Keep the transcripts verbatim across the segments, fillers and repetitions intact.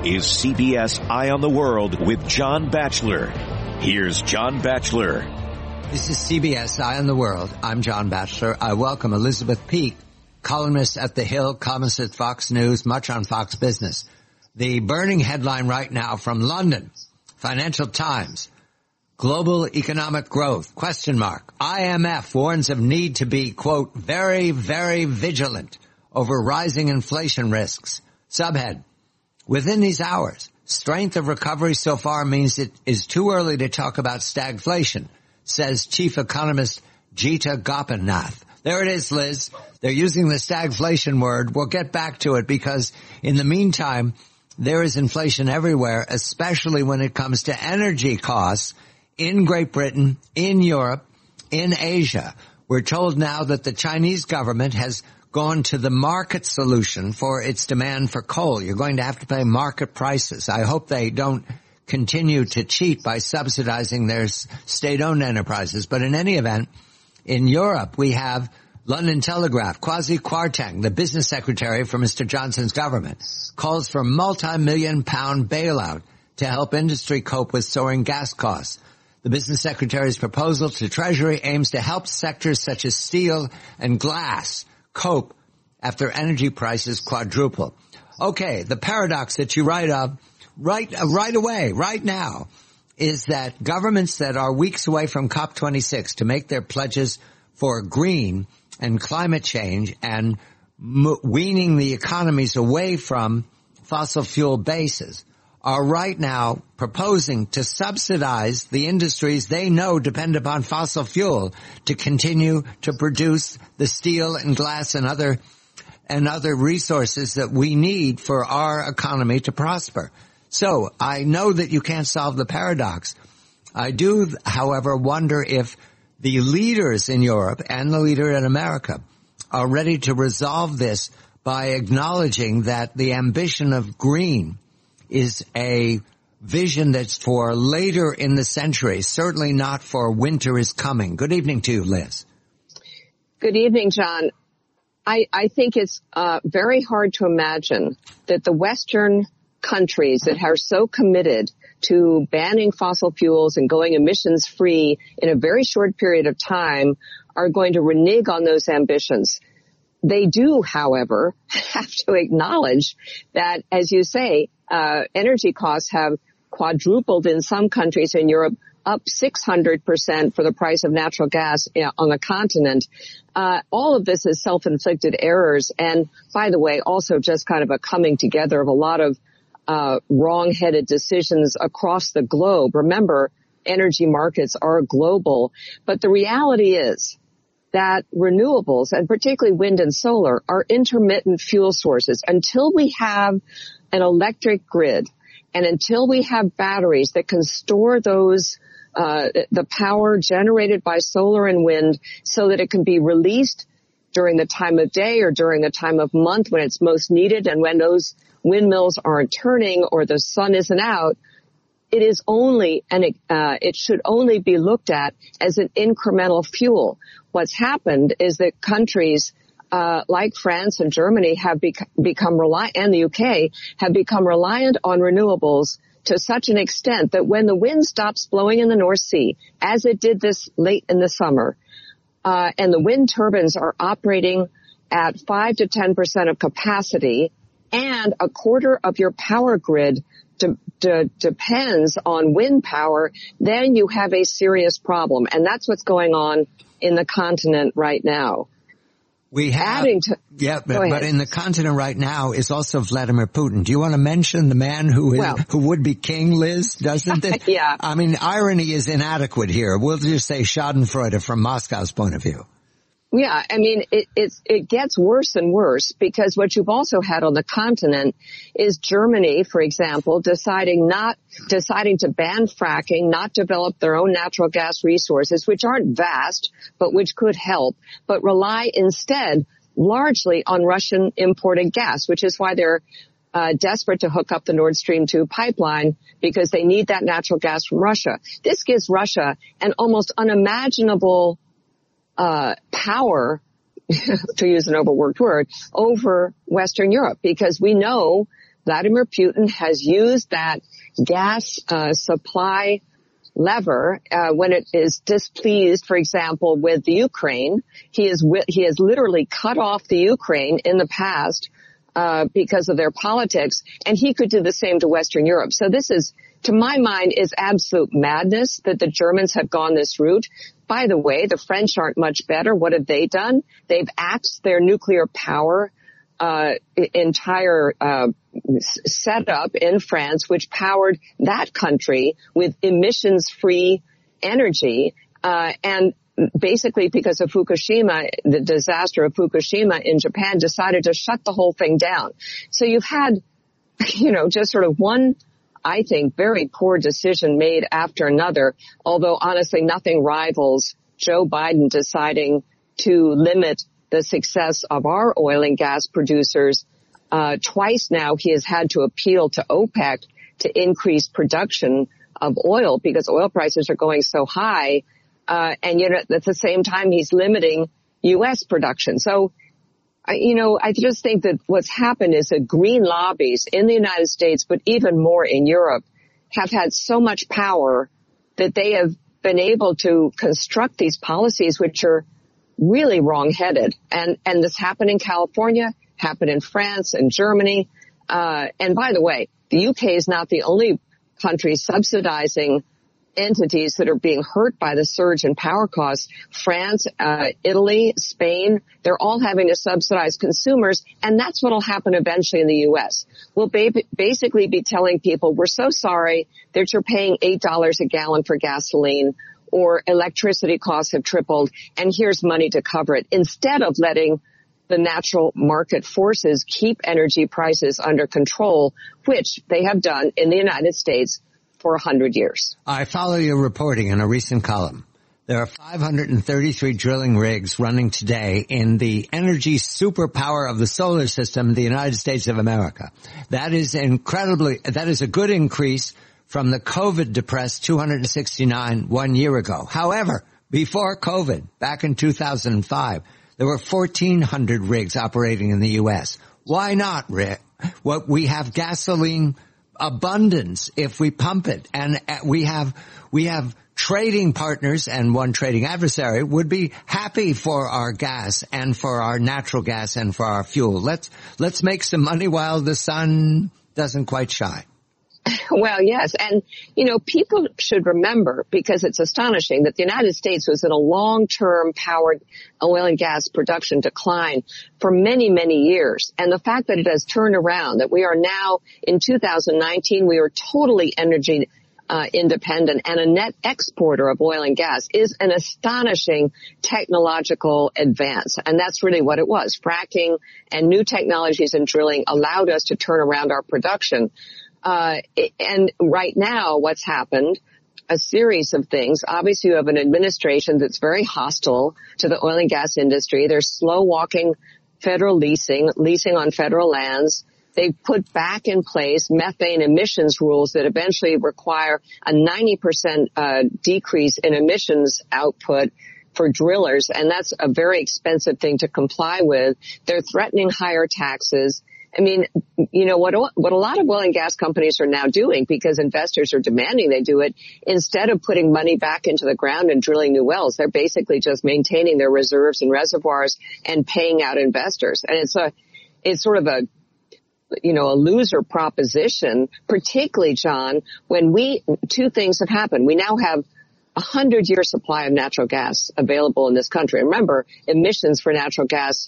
is C B S Eye on the World with John Batchelor. Here's John Batchelor. This is C B S Eye on the World. I'm John Batchelor. I welcome Elizabeth Peek, columnist at The Hill, columnist at Fox News, much on Fox Business. The burning headline right now from London, Financial Times, global economic growth, question mark. I M F warns of need to be, quote, very, very vigilant over rising inflation risks. Subhead, within these hours, strength of recovery so far means it is too early to talk about stagflation, says chief economist Jita Gopinath. There it is, Liz. They're using the stagflation word. We'll get back to it because in the meantime, there is inflation everywhere, especially when it comes to energy costs in Great Britain, in Europe, in Asia. We're told now that the Chinese government has gone to the market solution for its demand for coal. You're going to have to pay market prices. I hope they don't continue to cheat by subsidizing their state-owned enterprises. But in any event, in Europe, we have London Telegraph. Kwasi Kwarteng, the business secretary for Mister Johnson's government, calls for multi-million pound bailout to help industry cope with soaring gas costs. The business secretary's proposal to Treasury aims to help sectors such as steel and glass cope after energy prices quadruple. Okay, the paradox that you write of right, uh, right away, right now, is that governments that are weeks away from COP twenty-six to make their pledges for green and climate change and m- weaning the economies away from fossil fuel bases are right now proposing to subsidize the industries they know depend upon fossil fuel to continue to produce the steel and glass and other and other resources that we need for our economy to prosper. So I know that you can't solve the paradox. I do, however, wonder if the leaders in Europe and the leader in America are ready to resolve this by acknowledging that the ambition of green is a vision that's for later in the century, certainly not for winter is coming. Good evening to you, Liz. Good evening, John. I, I think it's uh, very hard to imagine that the Western countries that are so committed to banning fossil fuels and going emissions free in a very short period of time are going to renege on those ambitions. They do, however, have to acknowledge that, as you say, uh, energy costs have quadrupled in some countries in Europe, up six hundred percent for the price of natural gas on the continent. Uh, all of this is self-inflicted errors. And by the way, also just kind of a coming together of a lot of uh, wrong-headed decisions across the globe. Remember, energy markets are global. But the reality is that renewables, and particularly wind and solar, are intermittent fuel sources. Until we have an electric grid and until we have batteries that can store those uh the power generated by solar and wind so that it can be released during the time of day or during the time of month when it's most needed and when those windmills aren't turning or the sun isn't out, it is only, and it, uh, it should only be looked at as an incremental fuel. What's happened is that countries uh, like France and Germany have bec- become reliant, and the U K have become reliant on renewables to such an extent that when the wind stops blowing in the North Sea, as it did this late in the summer, uh, and the wind turbines are operating at five to ten percent of capacity, and a quarter of your power grid de- de- depends on wind power, then you have a serious problem. And that's what's going on in the continent right now. We have, Adding to, yeah, but, but in the continent right now is also Vladimir Putin. Do you want to mention the man who is, well, who would be king, Liz? Doesn't it? Yeah. I mean, irony is inadequate here. We'll just say Schadenfreude from Moscow's point of view. Yeah, I mean, it, it's, it gets worse and worse because what you've also had on the continent is Germany, for example, deciding not, deciding to ban fracking, not develop their own natural gas resources, which aren't vast, but which could help, but rely instead largely on Russian imported gas, which is why they're uh, desperate to hook up the Nord Stream two pipeline because they need that natural gas from Russia. This gives Russia an almost unimaginable uh power, to use an overworked word, over Western Europe, because we know Vladimir Putin has used that gas uh, supply lever uh, when it is displeased, for example, with the Ukraine. He is he has literally cut off the Ukraine in the past uh, because of their politics, and he could do the same to Western Europe. So this is, to my mind, is absolute madness that the Germans have gone this route. By the way, the French aren't much better. What have they done? They've axed their nuclear power uh entire uh setup in France, which powered that country with emissions-free energy. Uh and basically because of Fukushima, the disaster of Fukushima in Japan, decided to shut the whole thing down. So you've had, you know, just sort of one, I think, very poor decision made after another, although honestly nothing rivals Joe Biden deciding to limit the success of our oil and gas producers. Uh, twice now he has had to appeal to OPEC to increase production of oil because oil prices are going so high. Uh, and yet at the same time, he's limiting U S production. So, I, you know, I just think that what's happened is that green lobbies in the United States, but even more in Europe, have had so much power that they have been able to construct these policies which are really wrong-headed. And, and this happened in California, happened in France and Germany. Uh, and by the way, the U K is not the only country subsidizing entities that are being hurt by the surge in power costs. France, uh, Italy, Spain, they're all having to subsidize consumers. And that's what will happen eventually in the U S. We'll ba- basically be telling people, we're so sorry that you're paying eight dollars a gallon for gasoline, or electricity costs have tripled, and here's money to cover it, instead of letting the natural market forces keep energy prices under control, which they have done in the United States for a hundred years. I follow your reporting in a recent column. There are five hundred thirty-three drilling rigs running today in the energy superpower of the solar system, the United States of America. That is incredibly, that is a good increase from the COVID-depressed two hundred sixty-nine one year ago. However, before COVID, back in two thousand five, there were fourteen hundred rigs operating in the U S. Why not, Rick? What we have gasoline abundance if we pump it, and we have we have trading partners, and one trading adversary would be happy for our gas and for our natural gas and for our fuel. Let's let's make some money while the sun doesn't quite shine. Well, yes. And, you know, people should remember, because it's astonishing, that the United States was in a long-term powered oil and gas production decline for many, many years. And the fact that it has turned around, that we are now in two thousand nineteen, we are totally energy uh, independent and a net exporter of oil and gas, is an astonishing technological advance. And that's really what it was. Fracking and new technologies in drilling allowed us to turn around our production. Uh, and right now, what's happened, a series of things. Obviously, you have an administration that's very hostile to the oil and gas industry. They're slow walking federal leasing, leasing on federal lands. They've put back in place methane emissions rules that eventually require a ninety percent uh, decrease in emissions output for drillers. And that's a very expensive thing to comply with. They're threatening higher taxes. I mean, you know, what what a lot of oil and gas companies are now doing, because investors are demanding they do it, instead of putting money back into the ground and drilling new wells, they're basically just maintaining their reserves and reservoirs and paying out investors. And it's a, it's sort of a, you know, a loser proposition, particularly, John, when we, two things have happened. We now have a hundred-year supply of natural gas available in this country. Remember, emissions for natural gas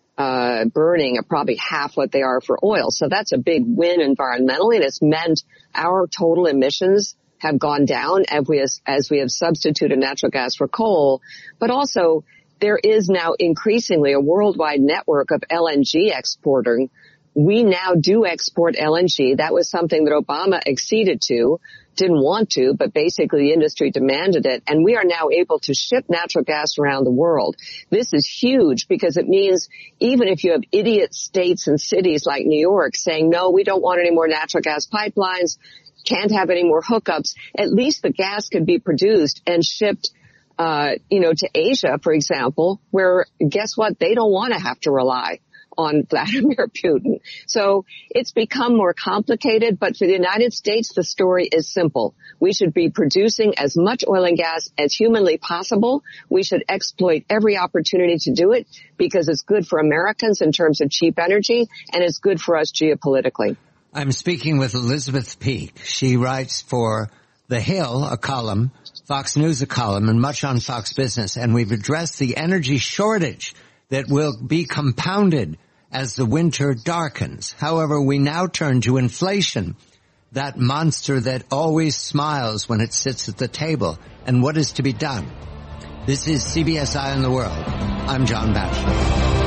uh burning are probably half what they are for oil. So that's a big win environmentally, and it's meant our total emissions have gone down as we, as we have substituted natural gas for coal. But also, there is now increasingly a worldwide network of L N G exporting. We now do export L N G. That was something that Obama acceded to, didn't want to, but basically the industry demanded it. And we are now able to ship natural gas around the world. This is huge, because it means even if you have idiot states and cities like New York saying, no, we don't want any more natural gas pipelines, can't have any more hookups, at least the gas can be produced and shipped uh, you know, to Asia, for example, where guess what? They don't want to have to rely on Vladimir Putin. So it's become more complicated, but for the United States, the story is simple. We should be producing as much oil and gas as humanly possible. We should exploit every opportunity to do it because it's good for Americans in terms of cheap energy, and it's good for us geopolitically. I'm speaking with Elizabeth Peek. She writes for The Hill, a column, Fox News, a column, and much on Fox Business. And we've addressed the energy shortage that will be compounded as the winter darkens. However, we now turn to inflation, that monster that always smiles when it sits at the table, and what is to be done. This is C B S Eye on the World. I'm John Batchelor.